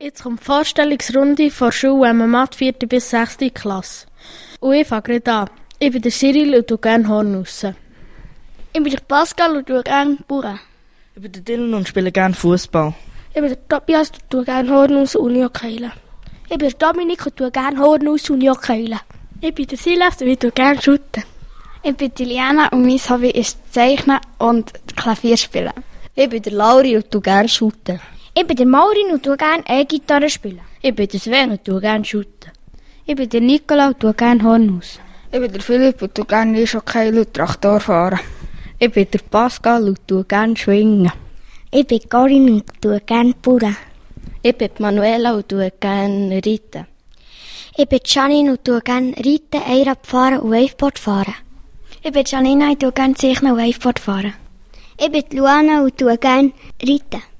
Jetzt kommt die Vorstellungsrunde von Schule Math 4. bis 6. Klasse. Und ich fange gerade an. Ich bin der Cyril und tue gerne Horn raus. Ich bin der Pascal und tue gerne Bauern. Ich bin der Dylan und spiele gerne Fußball. Ich bin der Tobias und tue gerne Horn raus und Jockeile. Ich bin der Dominik und tue gerne Horn raus und Jockeile. Ich bin der Silas und ich tue gerne Schutten. Ich bin die Liana und mein Hobby ist Zeichnen und Klavier spielen. Ich bin der Lauri und tue gerne Schutten. Ich bin der Maurin und tue gerne E-Gitarre spielen. Ich bin der Sven und tue gerne Schutten. Ich bin der Nikola und tue gerne Horn aus. Ich bin der Philipp und tue gerne Eishockey und Traktor fahren. Ich bin der Pascal und tue gerne schwingen. Ich bin Corinne und tue gerne Bauern. Ich bin Manuela und tue gerne reiten. Ich bin Janine und tue gerne reiten, Einrad fahren und Waveboard fahren. Ich bin Janina und tue gerne zeichnen und Waveboard fahren. Ich bin Luana und tue gerne reiten.